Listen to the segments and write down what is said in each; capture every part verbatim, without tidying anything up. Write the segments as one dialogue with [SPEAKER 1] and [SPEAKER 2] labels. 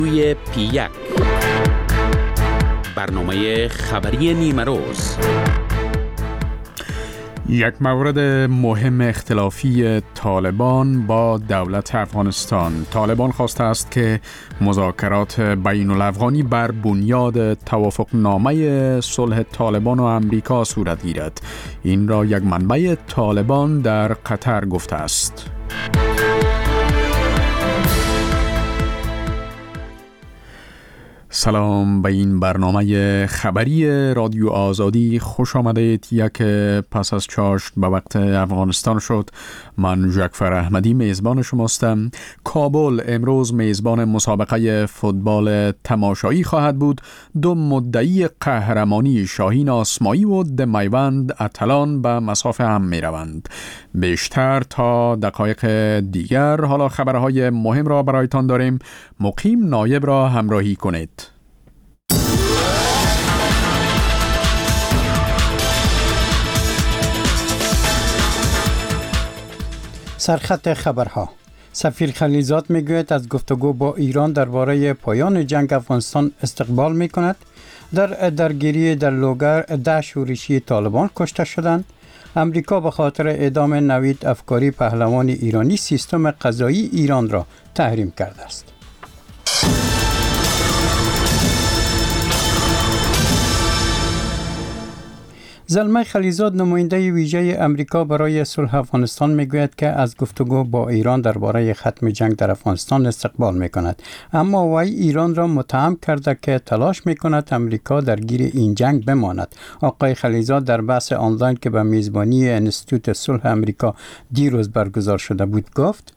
[SPEAKER 1] روی پی یک برنامه خبری نیمه روز.
[SPEAKER 2] یک مورد مهم اختلافی طالبان با دولت افغانستان. طالبان خواسته است که مذاکرات بین الافغانی بر بنیاد توافقنامه صلح طالبان و امریکا صورت گیرد. این را یک منبع طالبان در قطر گفته است. سلام به این برنامه خبری رادیو آزادی خوش آمدید. یک پس از چاشت به وقت افغانستان شد. من جعفر احمدی میزبان شماستم. کابل امروز میزبان مسابقه فوتبال تماشایی خواهد بود. دو مدعی قهرمانی شاهین آسمایی و دمیوند اتلان به مسافه هم می روند. بیشتر تا دقایق دیگر. حالا خبرهای مهم را برایتان داریم. مقیم نایب را همراهی کنید.
[SPEAKER 3] سرخط خبرها. سفیر خلیزاد میگوید از گفتگو با ایران درباره پایان جنگ افغانستان استقبال میکند. در درگیری در لوگر ده شورشی طالبان کشته شدند. امریکا به خاطر اعدام نوید افکاری پهلوان ایرانی سیستم قضایی ایران را تحریم کرده است. زلمه خلیزاد نماینده ویژه امریکا برای صلح افغانستان میگوید که از گفتگو با ایران درباره ختم جنگ در افغانستان استقبال میکند، اما وی ایران را متهم کرده که تلاش میکند امریکا درگیر این جنگ بماند. آقای خلیزاد در بحث آنلاین که به میزبانی انستیتوت صلح امریکا دیروز برگزار شده بود گفت: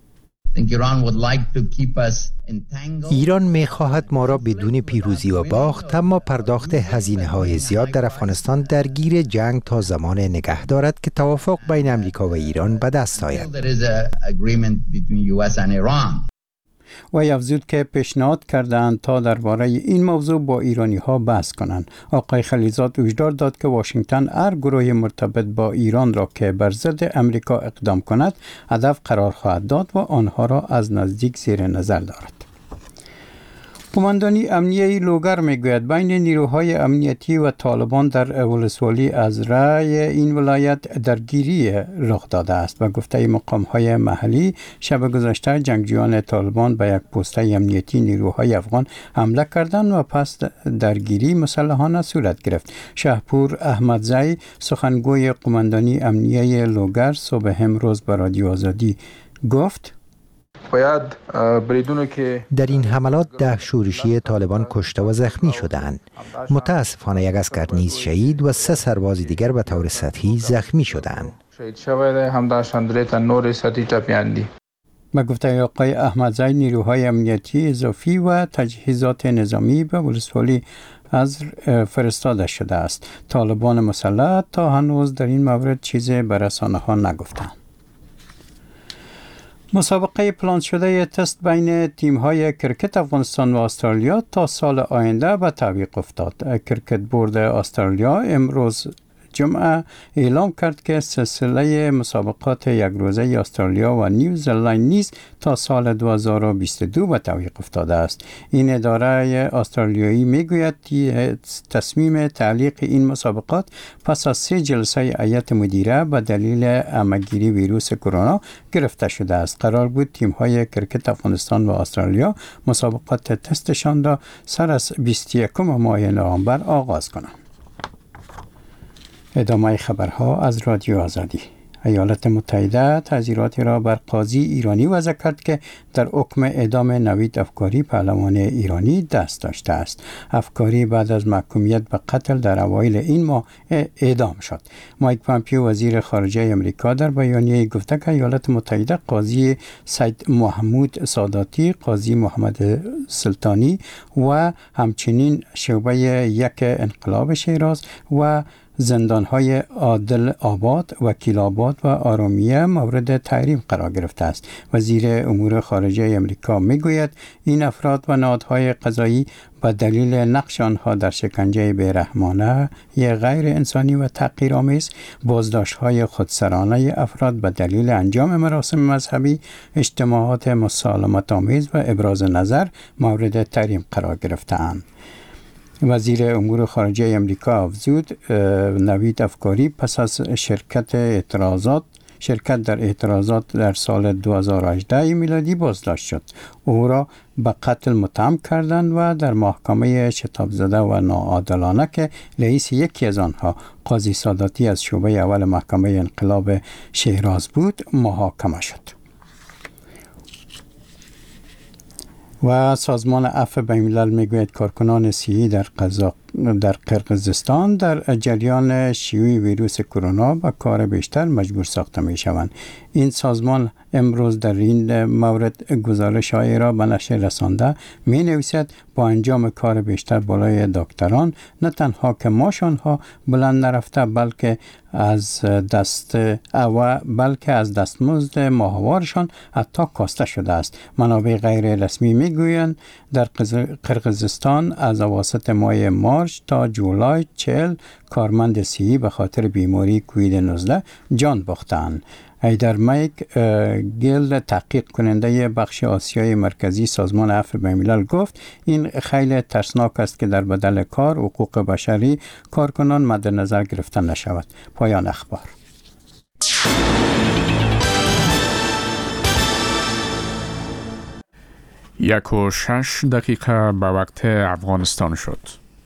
[SPEAKER 4] ایران می‌خواهد ما را بدون پیروزی و باخت اما پرداخت هزینه‌های زیاد در افغانستان درگیر جنگ تا زمان نگه دارد که توافق بین امریکا و ایران به دست آید.
[SPEAKER 3] و افزود که پیشنهاد کردند تا درباره این موضوع با ایرانی ها بحث کنند. آقای خلیزاد هشدار داد که واشنگتن هر گروه مرتبط با ایران را که بر ضد امریکا اقدام کند هدف قرار خواهد داد و آنها را از نزدیک زیر نظر دارد. قماندانی امنیه لوگر میگوید بین نیروهای امنیتی و طالبان در ولسوالی از رای این ولایت درگیری رخ داده است و گفته مقام‌های محلی شب گذشته جنگجویان طالبان به یک پست امنیتی نیروهای افغان حمله کردند و پس درگیری مسلحانه صورت گرفت. شهپور احمدزی سخنگوی قماندانی امنیه لوگر صبح امروز به رادیو آزادی گفت:
[SPEAKER 5] باید بریدونو که
[SPEAKER 4] در این حملات ده شورشی طالبان کشته و زخمی شدند. متاسفانه یک اسکر نیز شهید و سه سرباز دیگر به طور سطحی زخمی شدند.
[SPEAKER 5] شهید شده هم داشتند تا نور سطحی تپیاندی.
[SPEAKER 3] به گفته آقای احمدزی نیروهای امنیتی اضافی و تجهیزات نظامی به ولسوالی از فرستاده شده است. طالبان مسلح تا هنوز در این مورد چیزی به رسانه‌ها نگفتند. مسابقه پلان شده تست بین تیم‌های کرکت افغانستان و استرالیا تا سال آینده به تعویق افتاد. کرکت بورد استرالیا امروز جمعه اعلام کرد که سلسله مسابقات یک روزه استرالیا و نیوزلند نیز تا سال دو هزار و بیست و دو به تعویق افتاده است. این اداره استرالیایی میگوید تصمیم تعلیق این مسابقات پس از سه جلسه هیئت مدیره به دلیل همه‌گیری ویروس کرونا گرفته شده است. قرار بود تیم‌های کرکت افغانستان و استرالیا مسابقات تستشان را سر از بیست و یکم ماه نوامبر آغاز کنند. ادامه خبرها از رادیو آزادی. ایالات متحده تعزیراتی را بر قاضی ایرانی وضع کرد که در حکم اعدام نوید افکاری پهلوان ایرانی دست داشته است. افکاری بعد از محکومیت به قتل در اوایل این ماه اعدام شد. مایک پامپیو وزیر خارجه امریکا در بیانیه گفته که ایالات متحده قاضی سید محمود ساداتی، قاضی محمد سلطانی و همچنین شعبه یک انقلاب شیراز و زندانهای عادل آباد، وکیل آباد و آرامیه مورد تحریم قرار گرفته است. وزیر امور خارجه امریکا میگوید این افراد و نهادهای قضایی به دلیل نقش آنها در شکنجه بیرحمانه غیر انسانی و تحقیرآمیز، بازداشت‌های خودسرانه افراد به دلیل انجام مراسم مذهبی، اجتماعات مسالمت‌آمیز و ابراز نظر مورد تحریم قرار گرفته‌اند. وزیر امور خارجه امریکا افزود نوید افکاری پس از شرکت اعتراضات شرکت در اعتراضات در سال دو هزار و هجده میلادی بازداشت شد. او را به قتل متهم کردند و در محکمه شتاب زده و ناعادلانه که رئیس یکی از آنها قاضی ساداتی از شعبه اول محکمه انقلاب شیراز بود محاکمه شد. و سازمان عفو بین‌الملل میگوید کارکنان صحی در قزاق در قرقیزستان در جریان شیوع ویروس کرونا به کار بیشتر مجبور ساخته می شوند. این سازمان امروز در این مورد گزارش‌هایی را به نشر رسانده می نویسد با انجام کار بیشتر بالای دکتران نه تنها که معاش آنها بلند نرفته بلکه از دست و بلکه از دستمزد ماهوارشان حتی کاسته شده است. منابع غیر رسمی می گویند در قرقیزستان از اواسط ماه مارچ تا جولای چهل کارمند صحی به خاطر بیماری کووید نوزده جان باختند. ایدر مایک گیل تحقیق کننده بخش آسیای مرکزی سازمان عفو بین‌الملل گفت این خیلی ترسناک است که در بدل کار حقوق بشری کارکنان مد نظر گرفته نشود. پایان اخبار.
[SPEAKER 2] یک و شش دقیقه به وقت افغانستان شد.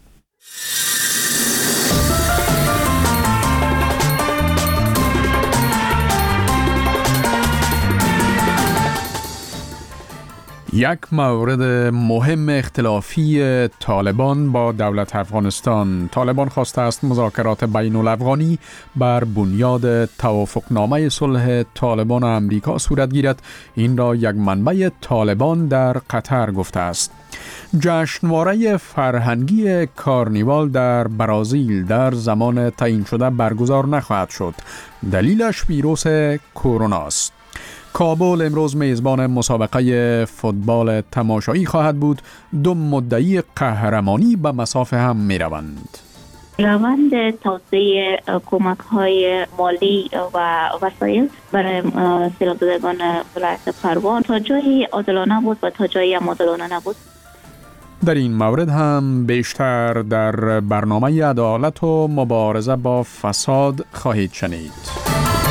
[SPEAKER 2] یک مورد مهم اختلافی طالبان با دولت افغانستان. طالبان خواسته است مذاکرات بین الافغانی بر بنیاد توافقنامه صلح طالبان و امریکا صورت گیرد. این را یک منبع طالبان در قطر گفته است. جشنواره فرهنگی کارنیوال در برزیل در زمان تعیین شده برگزار نخواهد شد. دلیلش ویروس کرونا است. کابل امروز میزبان مسابقه فوتبال تماشایی خواهد بود. دو مدعی قهرمانی به مصاف هم می روند.
[SPEAKER 6] روند توسعه کمک‌های مالی و وسایل برای سیلابزدگان ولایت پروان تا جایی عادلانه بود و تا جایی هم عادلانه نبود.
[SPEAKER 2] در این مورد هم بیشتر در برنامه عدالت و مبارزه با فساد خواهید شنید.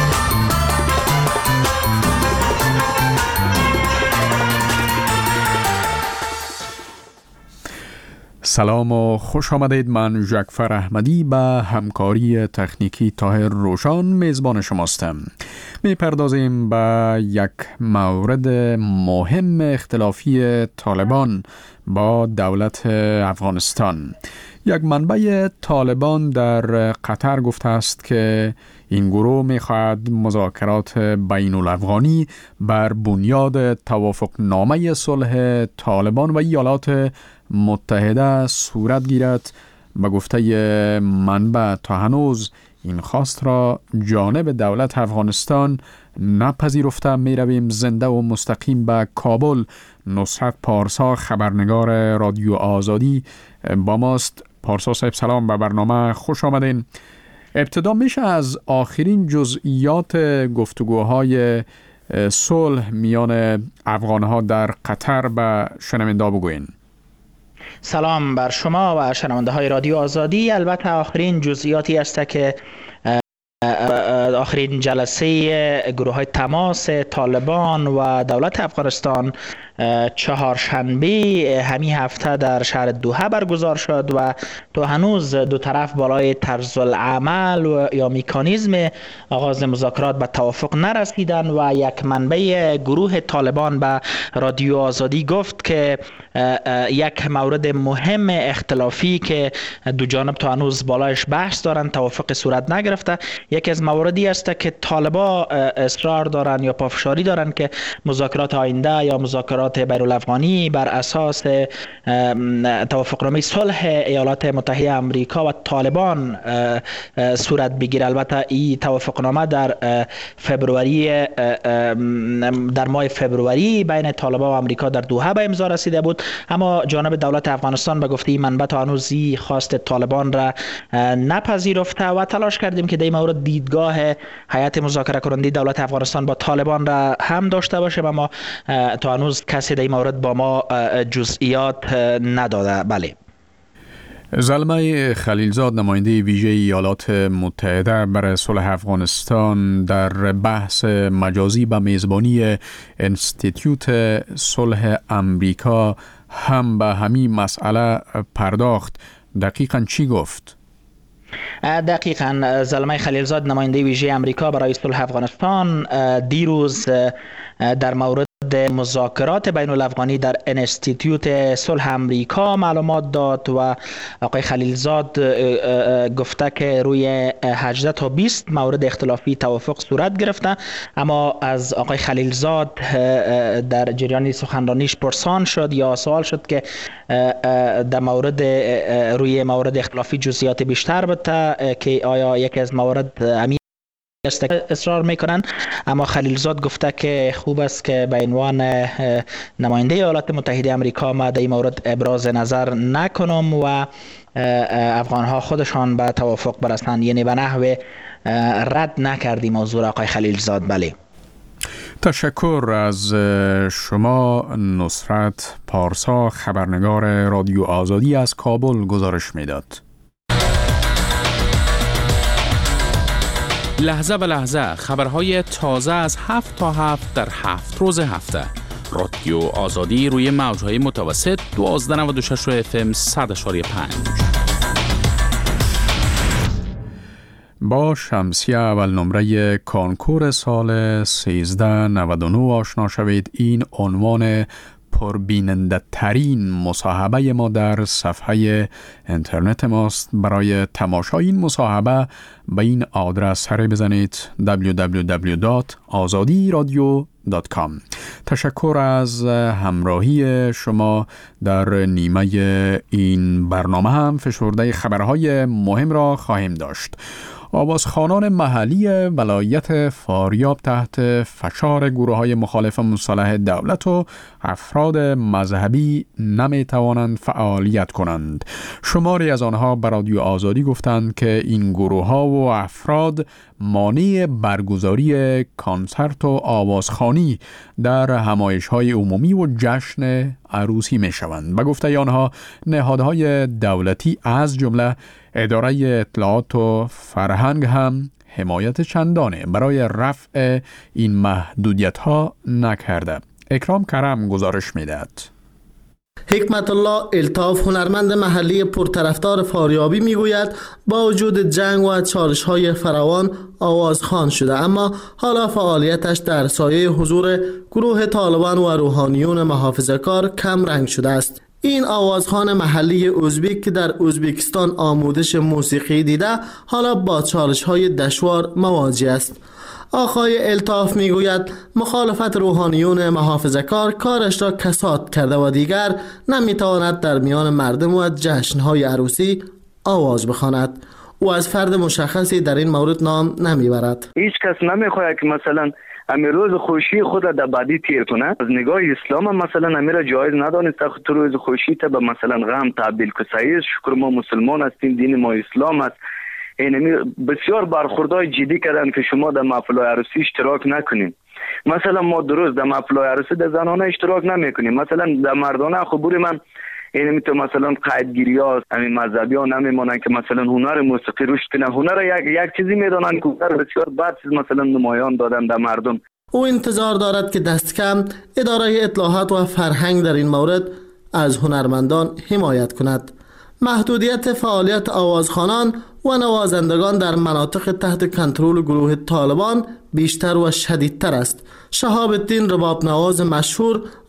[SPEAKER 2] سلام و خوش آمدید. من جعفر احمدی به همکاری تکنیکی طاهر روشان میزبان شماستم. می پردازیم به یک مورد مهم اختلافی طالبان با دولت افغانستان. یک منبع طالبان در قطر گفته است که این گروه می‌خواهد مذاکرات بین الافغانی بر بنیاد توافقنامه صلح طالبان و ایالات متحده صورت گیرد. به گفته منبع تا هنوز این خواست را جانب دولت افغانستان نپذیرفته. می رویم زنده و مستقیم به کابل. نصرت پارسا خبرنگار رادیو آزادی با ماست. پارسا صاحب سلام، به برنامه خوش آمدین. ابتدا میشه از آخرین جزئیات گفتگوهای صلح میان افغانها در قطر به شنونده بگوین.
[SPEAKER 7] سلام بر شما و شنونده های رادیو آزادی. البته آخرین جزئیاتی است که آخرین جلسه گروه های تماس طالبان و دولت افغانستان چهارشنبه همین هفته در شهر دوحه برگزار شد و تو هنوز دو طرف بالای طرز العمل و یا مکانیزم آغاز مذاکرات به توافق نرسیدن و یک منبع گروه طالبان به رادیو آزادی گفت که یک مورد مهم اختلافی که دو جانب تو هنوز بالایش بحث دارن توافق صورت نگرفته. یکی از مواردی دی است که طالبا اصرار دارن یا پافشاری دارن که مذاکرات آینده یا مذاکرات بین الافغانی بر اساس توافقنامه صلح ایالات متحده آمریکا و طالبان صورت بگیره. البته این توافقنامه در فبروری در ماه فبروری بین طالبان و آمریکا در دوحه به امضا رسیده بود، اما جانب دولت افغانستان به گفته منبع تا هنوز خواست طالبان را نپذیرفته و تلاش کردیم که در این مورد دیدگاه هیئت مذاکره کننده دولت افغانستان با طالبان را هم داشته باشیم، اما تا هنوز کسی در این مورد با ما جزئیات نداده. بله.
[SPEAKER 2] زلمه خلیلزاد، نماینده ویژه ایالات متحده برای صلح افغانستان، در بحث مجازی به میزبانی انستیتیوت صلح امریکا هم به همین مسئله پرداخت. دقیقاً چی گفت؟
[SPEAKER 7] دقیقاً زلمه خلیلزاد، نماینده ویژه امریکا برای صلح افغانستان، دیروز در مورد مذاکرات بین الافغانی در انستیتیوت صلح امریکا معلومات داد و آقای خلیلزاد گفته که روی هجده تا بیست مورد اختلافی توافق صورت گرفته، اما از آقای خلیلزاد در جریان سخنرانیش پرسان شد یا سوال شد که در مورد روی مورد اختلافی جزئیات بیشتر بده که آیا یکی از موارد امی اصرار میکنن، اما خلیلزاد گفته که خوب است که به عنوان نماینده ایالات متحده آمریکا ما در این مورد ابراز نظر نکنم و افغان ها خودشان به توافق برسند، یعنی به نحو رد نکردی موضوع آقای خلیلزاد. بله.
[SPEAKER 2] تشکر از شما. نصرت پارسا، خبرنگار رادیو آزادی از کابل گزارش میداد.
[SPEAKER 1] لحظه به لحظه خبرهای تازه از هفت تا هفت در هفت روز هفته. رادیو آزادی روی موجهای متوسط دوازده نود و شش اف ام صد اشاری پنج.
[SPEAKER 2] با شمسیه اول نمره کانکور سال سیزده نود و نه آشنا شوید. این عنوان پربیننده ترین مصاحبه ما در صفحه اینترنت ماست. برای تماشای این مصاحبه به این آدرس سر بزنید دبلیو دبلیو دبلیو دات آزادی رادیو دات کام. تشکر از همراهی شما. در نیمه این برنامه هم فشرده خبرهای مهم را خواهیم داشت. آوازخوانان محلی ولایت فاریاب تحت فشار گروه‌های مخالف مصالحه دولت و افراد مذهبی نمی توانند فعالیت کنند. شماری از آنها به رادیو آزادی گفتند که این گروه‌ها و افراد مانع برگزاری کنسرت و آوازخوانی در همایش‌های عمومی و جشن عروسی می‌شوند. به گفته آنها نهادهای دولتی از جمله اداره اطلاعات و فرهنگ هم حمایت چندانه برای رفع این محدودیت‌ها نکرده. اکرام کرم گزارش می‌دهد.
[SPEAKER 8] حکمت الله الطاف، هنرمند محلی پرطرفدار فاریابی، میگوید با وجود جنگ و چالش‌های فراوان آوازخوان شده، اما حالا فعالیتش در سایه حضور گروه طالبان و روحانیون محافظه‌کار کم رنگ شده است. این آوازخوان محلی ازبک که در ازبکستان آموزش موسیقی دیده، حالا با چالش‌های دشوار مواجه است. آقای الطاف میگوید مخالفت روحانیون محافظه‌کار کارش را کساد کرده و دیگر نمیتواند در میان مردم و جشن‌های عروسی آواز بخواند. او از فرد مشخصی در این مورد نام نمیبرد.
[SPEAKER 9] هیچ کس نمیخواهد که مثلا امی روز خوشی خود را در بدی تیر کنه. از نگاه اسلام هم مثلا امی را جایز ندانست تو روز خوشی تا به مثلا غم تبدیل که سعید شکر ما مسلمان هستیم، دین ما اسلام است. اینمی بسیار برخوردهای جدی کردن که شما در محفل‌های عروسی اشتراک نکنین. مثلا ما درست در محفل‌های عروسی در زنانه اشتراک نمیکنیم، مثلا در مردانه خبور من اینمی تو مثلا قیدگیری ها همین مذهبی ها نمیمانن که مثلا هنر موسیقی رشد کنه. هنر یک یک چیزی میدانن که هنر بسیار بد چیز مثلا نمایان دادن در مردم.
[SPEAKER 8] او انتظار دارد که دست کم اداره اطلاعات و فرهنگ در این مورد از هنرمندان حمایت کند. محدودیت فعالیت آوازخوانان و نوازندگان در مناطق تحت کنترل گروه طالبان بیشتر و شدیدتر است. شهاب الدین رباب نواز مشهور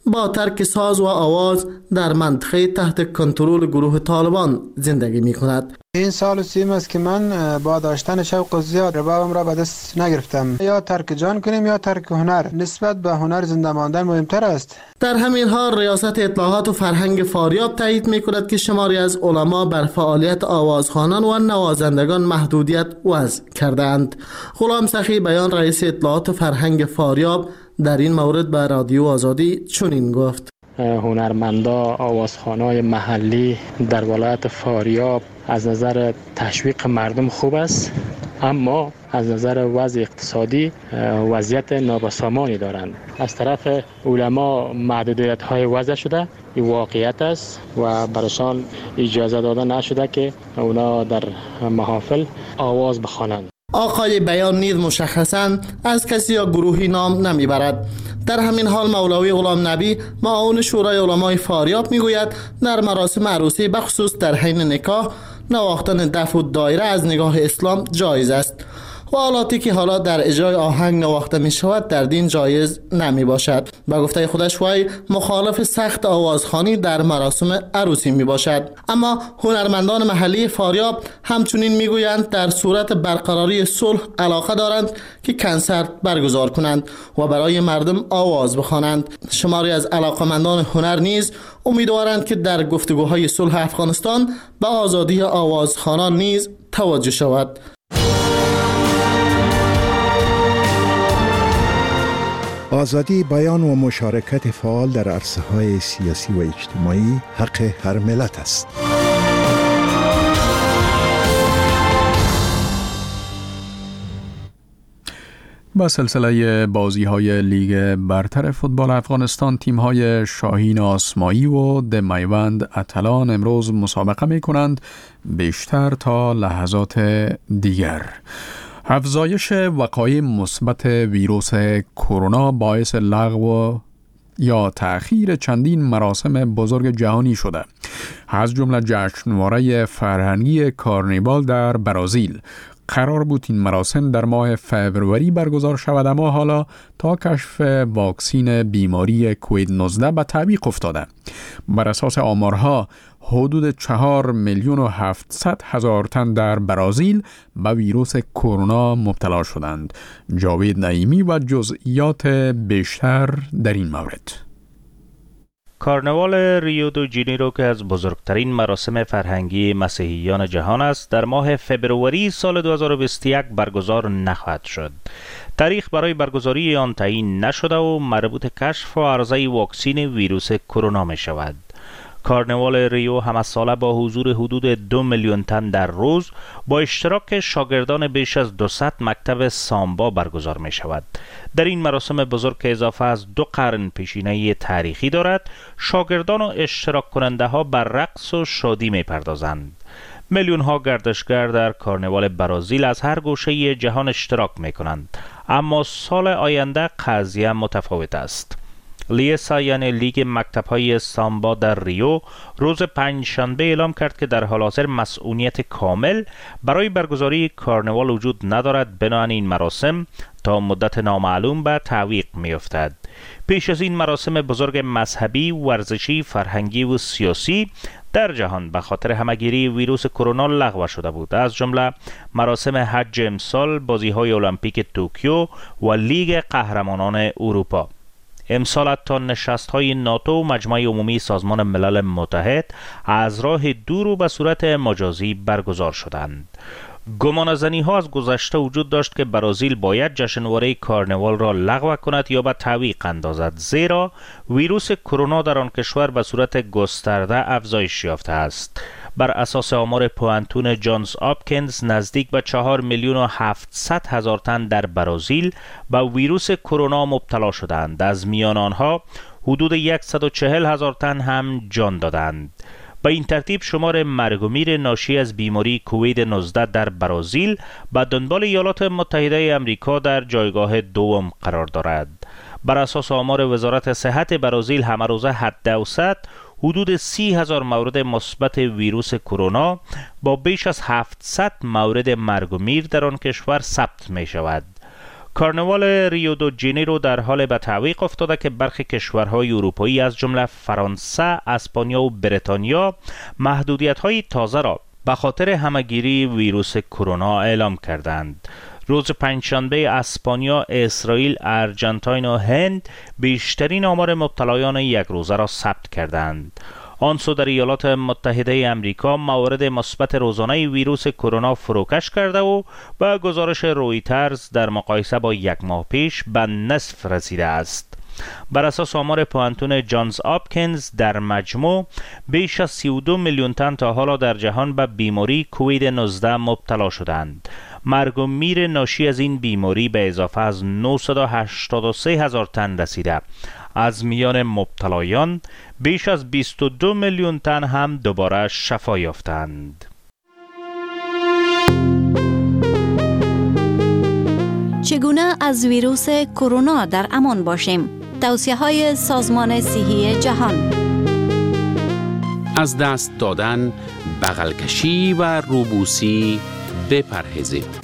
[SPEAKER 8] با ترک ساز و آواز در منطقه تحت کنترل گروه طالبان زندگی می کند.
[SPEAKER 10] این سال و سیم است که من با داشتن شوق زیاد ربابم را به دست نگرفتم. یا ترک جان کنیم یا ترک هنر. نسبت به هنر زنده ماندن مهمتر است.
[SPEAKER 8] در همین حال ریاست اطلاعات و فرهنگ فاریاب تایید می کند که شماری از علما بر فعالیت آوازخوانان و نوازندگان محدودیت وضع کردند. غلام سخی بیان رئیس اطلاعات و فرهنگ فاریاب در این مورد به رادیو آزادی چنین گفت:
[SPEAKER 11] هنرمندا آوازخوانای محلی در ولایت فاریاب از نظر تشویق مردم خوب است، اما از نظر وضع اقتصادی وضعیت نابسامانی دارند. از طرف علما محدودیت های وضع شده، این واقعیت است و برایشان اجازه داده نشده که اونا در محافل آواز بخوانند.
[SPEAKER 8] آقای بیان نیز مشخصاً از کسی یا گروهی نام نمیبرد. در همین حال مولوی غلام نبی معاون شورای علمای فاریاب میگوید در مراسم عروسی بخصوص در حین نکاح نواختن دف و دایره از نگاه اسلام جایز است و آلاتی که حالا در اجرای آهنگ نواخته می شود در دین جایز نمی باشد. با گفته خودش وی مخالف سخت آوازخوانی در مراسم عروسی می باشد. اما هنرمندان محلی فاریاب همچنین می گویند در صورت برقراری صلح علاقه دارند که کنسرت برگزار کنند و برای مردم آواز بخوانند. شماری از علاقمندان هنر نیز امیدوارند که در گفتگوهای صلح افغانستان به آزادی آوازخوانان نیز توجه شود.
[SPEAKER 12] آزادی بیان و مشارکت فعال در عرصه‌های سیاسی و اجتماعی حق هر ملت است.
[SPEAKER 2] با سلسله بازی‌های لیگ برتر فوتبال افغانستان، تیم‌های شاهین آسمایی و دمیوند اتلان امروز مسابقه می‌کنند بیشتر تا لحظات دیگر. افزایش وقایع مثبت ویروس کرونا باعث لغو یا تأخیر چندین مراسم بزرگ جهانی شده، از جمله جشنواره فرهنگی کارنیوال در برزیل. قرار بود این مراسم در ماه فوریه برگزار شود، اما حالا تا کشف واکسین بیماری کووید نوزده به تعویق افتاده. بر اساس آمارها حدود چهار میلیون و هفتصد هزار تن در برزیل به ویروس کرونا مبتلا شدند. جاوید نعیمی و جزئیات بیشتر در این مورد.
[SPEAKER 13] کارناوال ریو دو جانیرو که از بزرگترین مراسم فرهنگی مسیحیان جهان است، در ماه فبروری سال دو هزار و بیست و یک برگزار نخواهد شد. تاریخ برای برگزاری آن تعیین نشده و مربوط کشف و عرضه واکسین ویروس کرونا می شود. کارناوال ریو همه ساله با حضور حدود دو میلیون تن در روز با اشتراک شاگردان بیش از دویست مکتب سامبا برگزار می شود. در این مراسم بزرگ که اضافه از دو قرن پیشینه تاریخی دارد، شاگردان و اشتراک کننده ها بر رقص و شادی می پردازند. میلیون ها گردشگر در کارناوال برزیل از هر گوشه جهان اشتراک می کنند، اما سال آینده قضیه متفاوت است. لیسا یعنی لیگ مکتب‌های سامبا در ریو روز پنجشنبه اعلام کرد که در حال حاضر مسئولیت کامل برای برگزاری کارناوال وجود ندارد، بنابراین این مراسم تا مدت نامعلوم به تعویق می‌افتد. پیش از این مراسم بزرگ مذهبی، ورزشی، فرهنگی و سیاسی در جهان به خاطر همهگیری ویروس کرونا لغو شده بود، از جمله مراسم حج امسال، بازی‌های المپیک توکیو و لیگ قهرمانان اروپا. امسال حتی نشست‌های ناتو و مجمع عمومی سازمان ملل متحد از راه دور و به صورت مجازی برگزار شدند. گمانه‌زنی ها از گذشته وجود داشت که برزیل باید جشنواره کارناوال را لغو کند یا به تعویق اندازد، زیرا ویروس کرونا در آن کشور به صورت گسترده افزایش یافته است. بر اساس آمار پوانتون جانز آپکینز نزدیک به چهار میلیون و هفتصد هزار تن در برزیل به ویروس کرونا مبتلا شدند. از میان آنها حدود صد و چهل هزار تن هم جان دادند. به این ترتیب شمار مرگ و میر ناشی از بیماری کووید نوزده در برزیل به دنبال ایالات متحده آمریکا در جایگاه دوم قرار دارد. بر اساس آمار وزارت صحت برزیل همه روزه حداوسط حدود سی هزار مورد مثبت ویروس کرونا با بیش از هفتصد مورد مرگ و میر در آن کشور ثبت می شود. کارنوال ریو دو ژانیرو در حال به تعویق افتاده که برخی کشورهای اروپایی از جمله فرانسه، اسپانیا و بریتانیا محدودیت‌های تازه را به خاطر همه‌گیری ویروس کرونا اعلام کردند. روز پنجشنبه اسپانیا، اسرائیل، ارجنتاین و هند بیشترین آمار مبتلایان یک روزه را ثبت کردند. آنسو در ایالات متحده امریکا موارد مثبت روزانه ویروس کرونا فروکش کرده و با گزارش رویترز در مقایسه با یک ماه پیش به نصف رسیده است. بر اساس آمار پوانتون جانز آپکینز در مجموع بیش از سی و دو میلیون تن تا حالا در جهان به بیماری کووید نوزده مبتلا شدند. مرگ و میر ناشی از این بیماری به اضافه از نهصد و هشتاد و سه هزار تن رسیده. از میان مبتلایان بیش از بیست و دو میلیون تن هم دوباره شفا یافتند.
[SPEAKER 14] چگونه از ویروس کرونا در امان باشیم؟ توصیه‌های سازمان صحی جهان.
[SPEAKER 1] از دست دادن، بغل کشی و روبوسی بپرهیزید.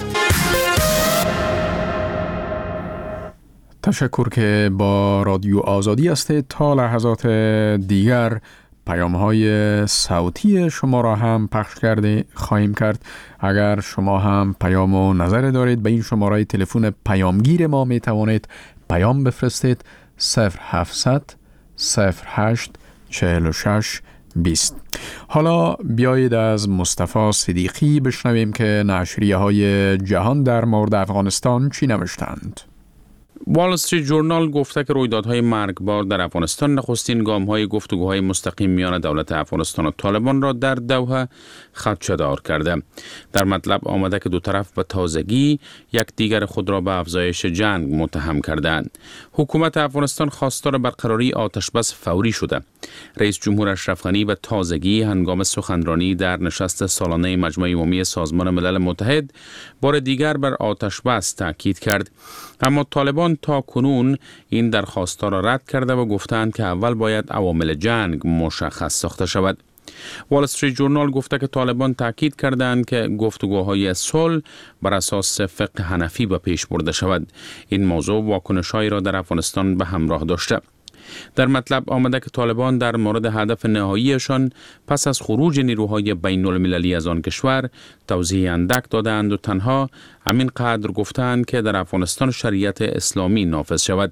[SPEAKER 2] تشکر که با رادیو آزادی هستید. تا لحظات دیگر پیام‌های صوتی شما را هم پخش کرده خواهیم کرد. اگر شما هم پیام و نظر دارید به این شماره تلفن پیامگیر ما می توانید پیام بفرستید صفر هفتصد صفر هشت چهل و شش بیست. حالا بیایید از مصطفی صدیقی بشنویم که نشریه های جهان در مورد افغانستان چی نوشتند.
[SPEAKER 1] وال استریت ژورنال گفته که رویدادهای مرگبار در افغانستان نخستین گام‌های گفتگوهای مستقیم میان دولت افغانستان و طالبان را در دوحه خدشه‌دار کرده. در مطلب آمده که دو طرف به تازگی یکدیگر خود را به افزایش جنگ متهم کردند. حکومت افغانستان خواستار برقراری آتشبس فوری شده. رئیس جمهور اشرف غنی به تازگی هنگام سخنرانی در نشست سالانه مجمع عمومی سازمان ملل متحد بار دیگر بر آتشبس تاکید کرد. اما طالبان تا کنون این درخواست را رد کرده و گفتند که اول باید عوامل جنگ مشخص ساخته شود. وال استریت ژورنال گفته که طالبان تاکید کردند که گفتگوهای صلح بر اساس فقه حنفی به پیش برده شود. این موضوع واکنش‌هایی را در افغانستان به همراه داشته. در مطلب آمده که طالبان در مورد هدف نهاییشان پس از خروج نیروهای بین المللی از آن کشور توضیح اندک دادند و تنها همین قدر گفتند که در افغانستان شریعت اسلامی نافذ شود.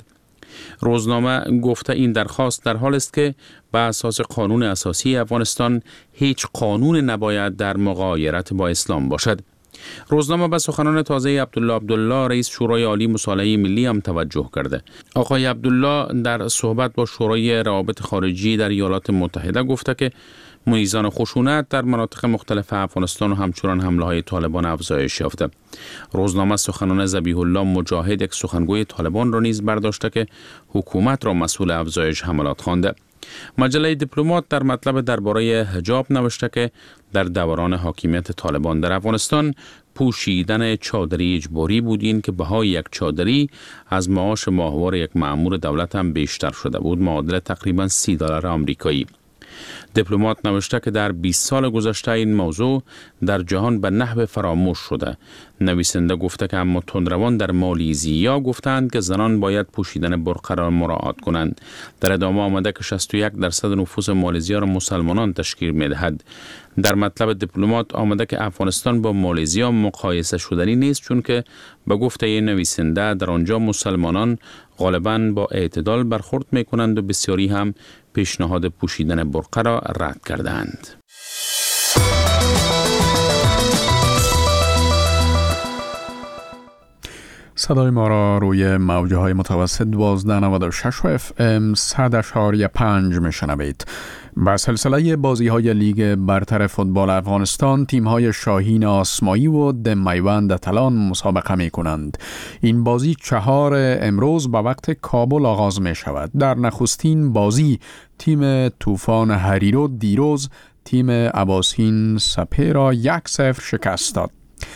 [SPEAKER 1] روزنامه گفته این درخواست در حال است که به اساس قانون اساسی افغانستان هیچ قانون نباید در مغایرت با اسلام باشد. روزنامه به سخنان تازه عبدالله عبدالله رئیس شورای عالی مصالحه ملی هم توجه کرده. آقای عبدالله در صحبت با شورای روابط خارجی در ایالات متحده گفته که میزان خشونت در مناطق مختلف افغانستان و همچنان حمله های طالبان افزایش یافته. روزنامه سخنان ذبیح الله مجاهد یک سخنگوی طالبان را نیز برداشته که حکومت را مسئول افزایش حملات خوانده. مجله دیپلمات در مطلب درباره حجاب نوشته که در دوران حاکمیت طالبان در افغانستان پوشیدن چادری اجباری بود، این که بهای یک چادری از معاش ماهوار یک مأمور دولت هم بیشتر شده بود، معادل تقریبا سی دلار آمریکایی. دیپلمات نوشته که در بیست سال گذشته این موضوع در جهان به نحو فراموش شده. نویسنده گفته که اما تندروان در مالیزیا گفتند که زنان باید پوشیدن برقه را مراعات کنند. در ادامه آمده که شصت و یک درصد نفوس مالیزیا را مسلمانان تشکیل می‌دهد. در مطلب دیپلمات آمده که افغانستان با مالیزیا مقایسه شدنی نیست، چون که به گفته نویسنده در آنجا مسلمانان غالباً با اعتدال برخورد می‌کنند و بسیاری هم پیشنهاد پوشیدن برقه را رد کردند.
[SPEAKER 2] صدای ما را روی موجه های متوسط دوازده نود و شش و اف ام صد اشاری پنج میشنوید. با سلسله بازی های لیگ برتر فوتبال افغانستان، تیم های شاهین آسمایی و دمیوند تلان مسابقه می کنند. این بازی چهار امروز با وقت کابل آغاز می شود. در نخستین بازی تیم طوفان هریرو دیروز تیم اباسین سپه را یک صفر شکست داد.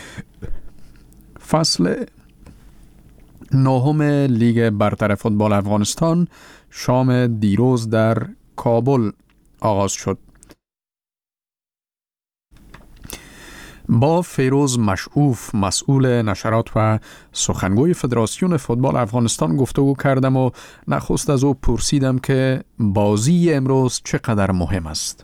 [SPEAKER 2] فصل نهم لیگ برتر فوتبال افغانستان شام دیروز در کابل آغاز شد. با فیروز مشعوف مسئول نشرات و سخنگوی فدراسیون فوتبال افغانستان گفتگو کردم و نخست از او پرسیدم که بازی امروز چقدر مهم است.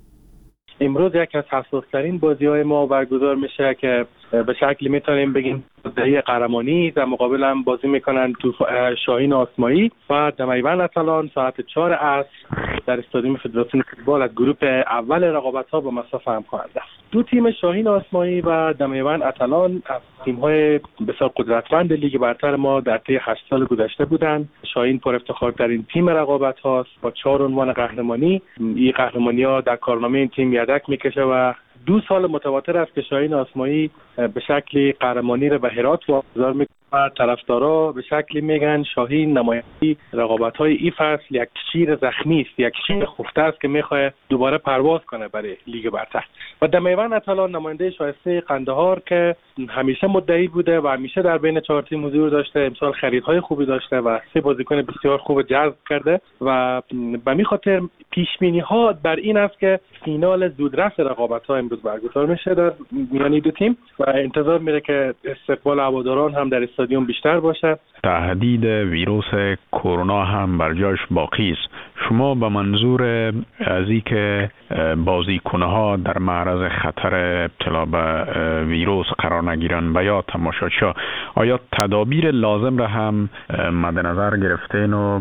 [SPEAKER 15] امروز یکی از حساس‌ترین بازی‌های ما برگزار میشه که به شکلی میتونیم بگیم دهه قهرمانی در مقابل هم بازی میکنن تو شاهین آسمایی و دمیوند اتلان ساعت چهار عصر در استادیوم فدراسیون فوتبال از گروه اول رقابت‌ها با مصاف هم خواهند است. دو تیم شاهین آسمایی و دمیوند اتلان از تیم‌های بسیار قدرتمند لیگ برتر ما در طی هشت سال گذشته بودند. شاهین پر افتخارترین تیم رقابت‌هاست با چهار عنوان قهرمانی. این قهرمانی‌ها در کارنامه این تیم یدک میکشه و دو سال متواتر است که شاهین آسمایی به شکلی قهرمانی را به هرات واگذار میکنه و طرفدارا به شکلی میگن شاهین نماینده رقابت‌های این فصل یک شیر زخمی است، یک شیر خفته است که میخواد دوباره پرواز کنه برای لیگ برتر. و دمیوند اتلان نماینده شایسته قندهار که همیشه مدعی بوده و همیشه در بین چهار تیم حضور داشته، امسال خریدهای خوبی داشته و سه بازیکن بسیار خوب جذب کرده و به می خاطر پیش بینی ها بر این است که فینال زودرس رقابت‌ها امروز برگزار میشه در میان دو تیم و انتظار میره که استقبال هواداران هم در استادیوم بیشتر باشه.
[SPEAKER 16] تهدید ویروس کرونا هم بر جاش باقی است. شما به منظور از اینکه بازیکن‌ها در معرض خطر ابتلا به ویروس قرار نگیرن و یا تماشاچی‌ها آیا تدابیر لازم را هم مد نظر گرفتین و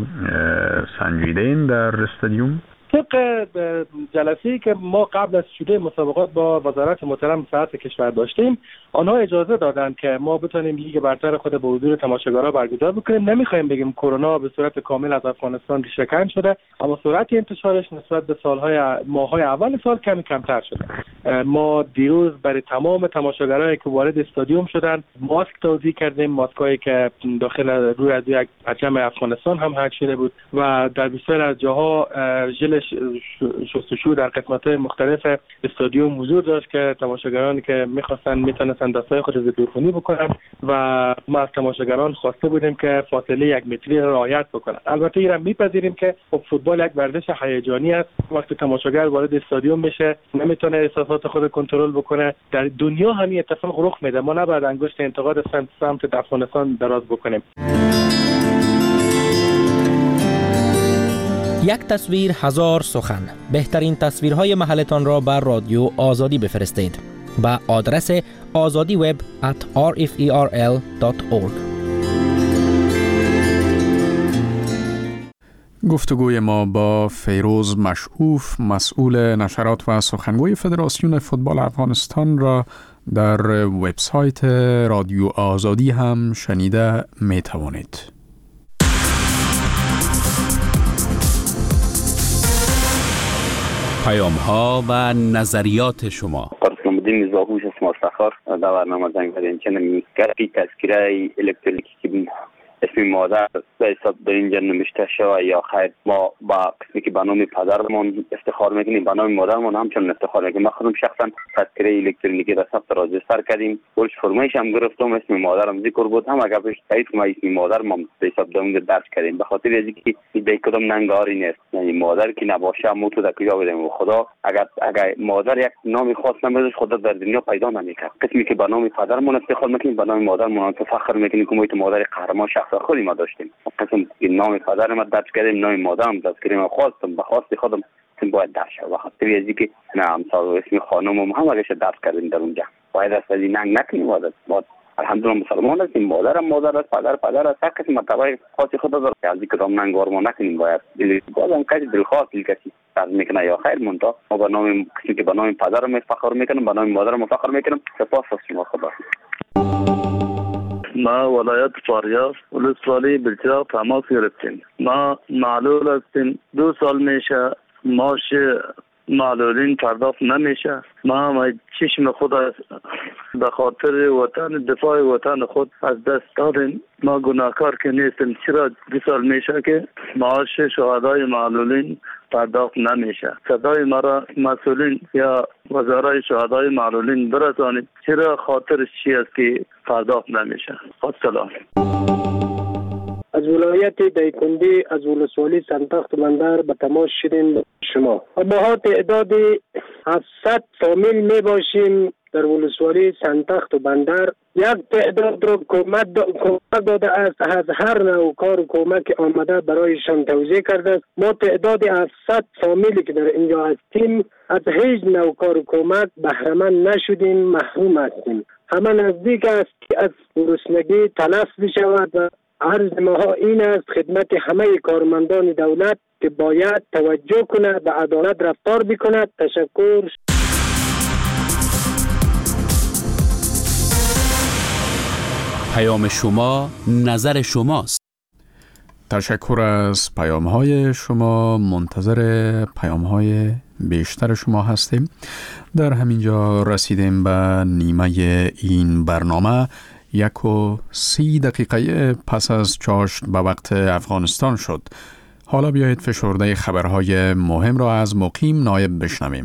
[SPEAKER 16] سنجیدین در استادیوم؟
[SPEAKER 15] طبق جلسه‌ای که ما قبل از شروع مسابقات با وزارت محترم صحت کشور داشتیم، آنها اجازه دادند که ما بتونیم لیگ برتر خود با حضور تماشاگرها برگزار بکنیم. نمیخوایم بگیم کرونا به صورت کامل از افغانستان ریشه‌کن شده، اما سرعت انتشارش نسبت به سالهای ماه‌های اول سال کمی کمتر شده. ما دیروز برای تمام تماشاگرایی که وارد استادیوم شدن ماسک توزیع کردیم، ماسکایی که داخل روی از یک پرچم افغانستان هم حک شده بود و در بسیار از جاها ژل شستشو در قسمت‌های مختلف استادیوم حضور داشت که تماشاگرانی که می‌خواستن میتونستن دستای خود ضد عفونی بکنن و ما از تماشاگران خواسته بودیم که فاصله یک متری را رعایت بکنن. البته ایران میپذیریم که خب فوتبال یک ورزش هیجانی است. وقتی تماشاگر وارد استادیوم میشه نمیتونه احساسات خود کنترل بکنه. در دنیا همین اتفاق رخ میده. ما نباید انگشت انتقاد سمت سمت افغانستان دراز بکنیم.
[SPEAKER 17] یک تصویر هزار سخن. بهترین تصویرهای محلتان را بر رادیو آزادی بفرستید با آدرس آزادی وب ات آر اف ای آر ال دات اورگ.
[SPEAKER 2] گفتگوی ما با فیروز مشعوف مسئول نشرات و سخنگوی فدراسیون فوتبال افغانستان را در وبسایت رادیو آزادی هم شنیده می توانید.
[SPEAKER 1] پیام ها و نظریات شما.
[SPEAKER 18] قرصنامدین زاهوش اسم افتخار در برنامه زنگ زدین چنین گپی تذکره الکترونیکی که اسم مادر به حساب در اینجا نمیشته شود یا خیر ما با قسمی که به نام پدرمون افتخار میکنیم به نام مادرمون همچنان افتخار میکنیم. ما خودم شخصا تذکره الکترونیکی را ثبت راجستر کردیم، ورش فرمایش هم گرفتم، اسم مادرم ذکر بود، هم اگر بهش تایید ما اسم مادرم به حساب داون درج کردیم به خاطر اینکه به کدام ننگاری نیست، یعنی مادر که نباشه مو تو در کجا بدیم. خدا اگر اگر مادر یک نام خاص نمیذاره خدا در دنیا پیدا نمیکنه. قسمی که به نام پدرمون افتخار میکنیم به نام مادرمون فخر میکنیم که ما تو مادر قهرمان شخص خودی ما داشتیم. قسم که نام پدرم درج کردیم، نام مادرم درج کردیم، خواستم به خواست خودم تیم باید درج شه و خاطر اینکه که نه امثال اسم خانم هم اگه درج کردیم در اونجا باید از این ننگ نکنیم. واسه ما الحمدلله مسلمان هستیم، مادرم مادر است، پدر پدر است، هر کسی مرتبه خاصی خود داره که از این کدام ننگار ما نکنیم. باید دل بازم کسی دلخواه دل کسی فرض میکنه یا خیر مونتا ما به نام کسی که به نام پدرم فخر میکنم به نام مادرم فخر میکنم. سپاس از شما. خدا.
[SPEAKER 9] ما ولایت فاریاب ولسوالی بلچراغ تماس گرفتیم. ما معلول هستیم، دو سال میشه ماش معلولین پرداخت نمیشه. ما ما چشم خود به خاطر وطن دفاع وطن خود از دست دادیم. ما گناهکار که نیستیم. چرا دو سال میشه که معاش شهدای معلولین پرداخت نمیشه؟ صدای ما را مسئولین یا وزرای شهدای معلولین برسانید چرا خاطرش چی است که پرداخت نمیشه؟ السلام.
[SPEAKER 19] از ولایت دیکندی از ولسوالی سنتخت بندر به تماس شدیم شما. ما تعداد هفتصد فامیل می باشیم در ولسوالی سنتخت و بندر یک تعداد را کمک داده است. از هر نوع کار و کمک آمده برایشان توضیح کرده است. ما تعداد هفتصد فامیلی که در اینجا هستیم از هیچ نوع کار و کمک بهره‌مند نشدیم، محروم هستیم. همه نزدیک است که از گرسنگی تلف بشود و عرض ما این است خدمت همه کارمندان دولت که باید توجه کند، به عدالت رفتار بکند. تشکر.
[SPEAKER 1] پیام شما، نظر شماست.
[SPEAKER 2] تشکر از پیام های شما. منتظر پیام های بیشتر شما هستیم. در همینجا رسیدیم به نیمه این برنامه. یک و سی دقیقه پس از چاشت به وقت افغانستان شد. حالا بیایید فشرده خبرهای مهم را از مقیم نایب بشنویم.